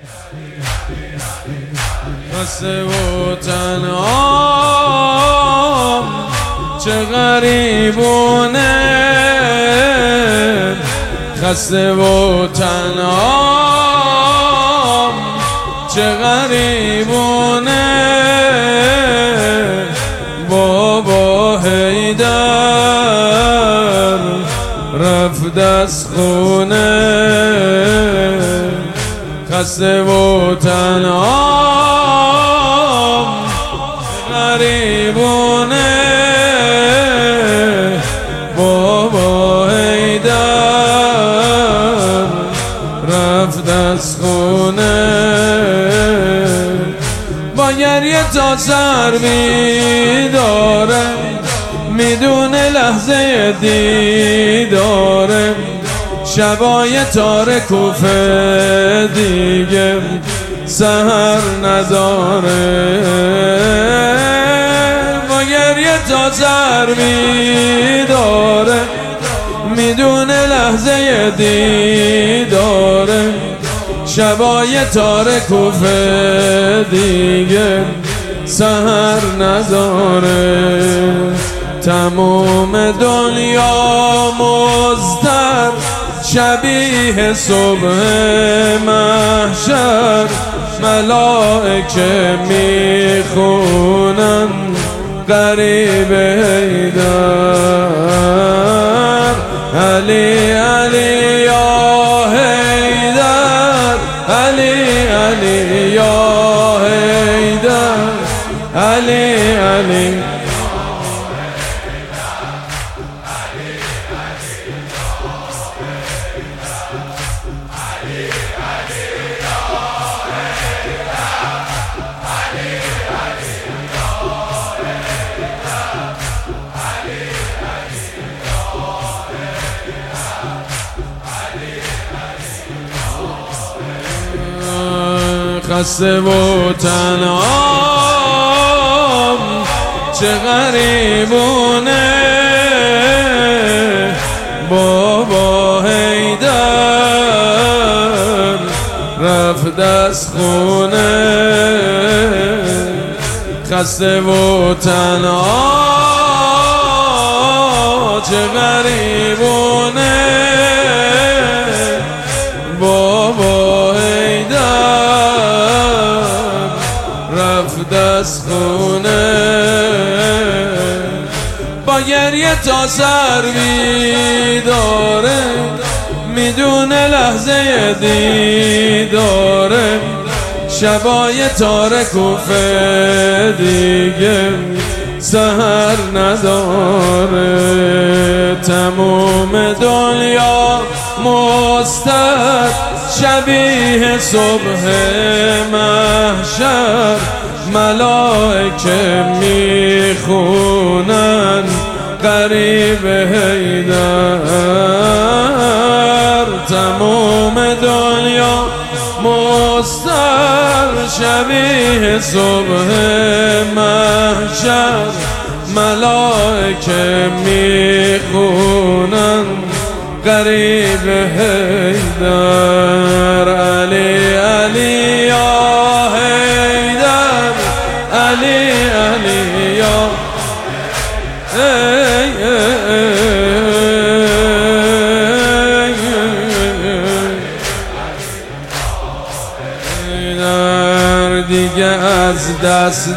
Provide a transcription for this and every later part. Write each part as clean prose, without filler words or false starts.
خسته و تنها چه غریبونه، خسته و تنها چه غریبونه. بابا حیدر رفت از خونه، خسته و تنها غریبونه. بابا حیدر رفت از خونه، با گریه تا سر میداره، میدونه لحظه دیداره. شبای تار کوفه دیگه سحر نداره، با گریه تا سر میداره، میدونه لحظه دیداره. شبای تار کوفه دیگه سحر نداره. تموم دنیا مضطر شبیه صبح محشر، ملائکه میخونن غریب حیدر. علی علی یا حیدر، علی علی یا حیدر، علی علی. خسته و تنها چه غریبونه، بابا حیدر رفت از خونه، خسته و تنها چه غریبونه. بابا رفت از خونه، با گریه تا سر میداره، میدونه لحظه دیداره. شبای تار کوفه دیگه سحر نداره. تموم دنیا مضطر شبیه صبح محشر، ملائکه میخونن غریب حیدر. تموم دنیا مضطر شبیه صبح محشر، ملائکه میخونن غریب حیدر. علی علی یا حیدر، علی علی یا حیدر. دیگه از دست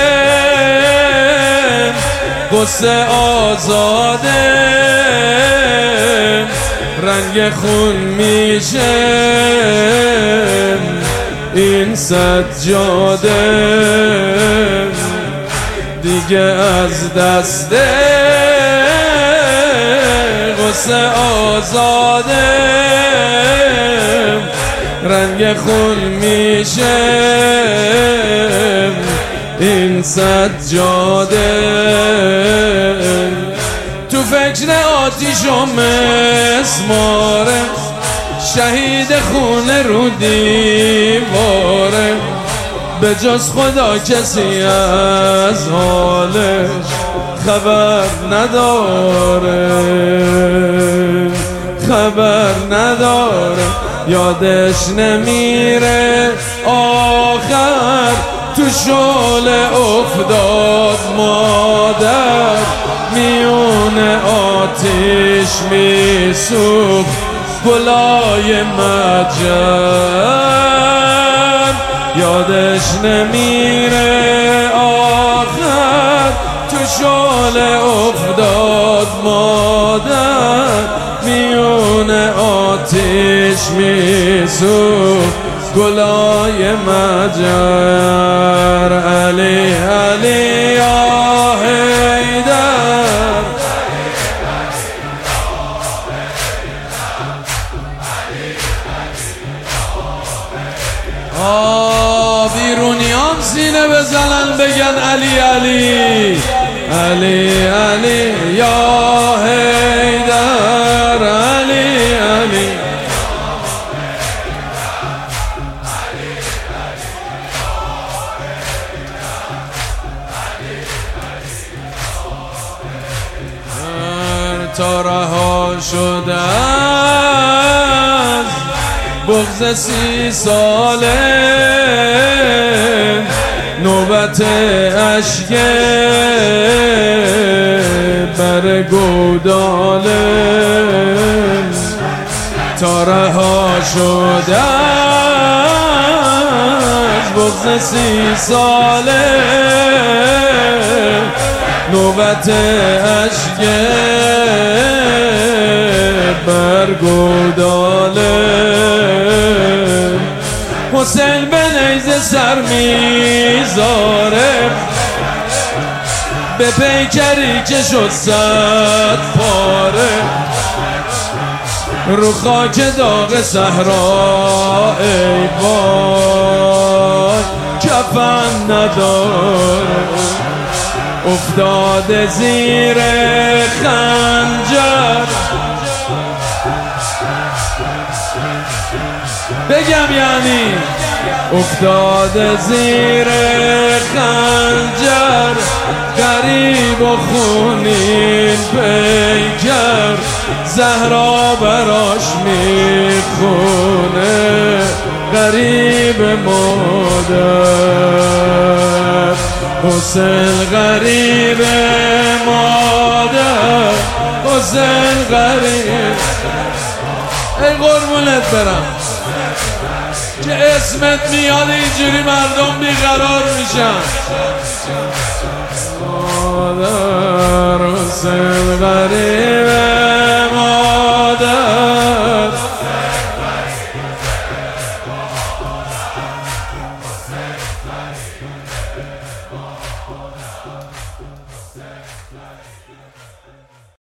قصه آزاده، رنگ خون میشه این سجاده. دیگه از دست قصه آزاده، رنگ خون میشه این سجاده. تو فکر آتیش و مسماره، شهید خونه رو دیواره. به جز خدا کسی از حالش خبر نداره، خبر نداره. یادش نمیره آخر تو شعله افتاد مادر، میون آتیش میسوخت گلای مجن. یادش نمیره آخر تو شعله افتاد مادر، میون آتیش میسوخت گلای مجر. علی علی یا حیدر، بیرونیان سینه بزنن بگن علی علی علی علی یا حیدر، علی علی. تا رها شده از بغض 30 ساله، نوبت اشک بر گوداله. تا رها شده از بغض 30 ساله، نوبت اشک بر گوداله. حسین به نیزه سر میذاره به پیکری که شد 100 پاره، رو خاک داغ صحرا ای وای کفن نداره. افتاده زیر خنجر، بگم یعنی افتاده زیر خنجر، غریب و خونین پیکر، زهرا براش میخونه غریب مادر. حسین غریب مادر، حسین غریب. ای قربونت برم که اسمت میاد اینجوری مردم بیقرار میشن. مادر حسین غریب مادر،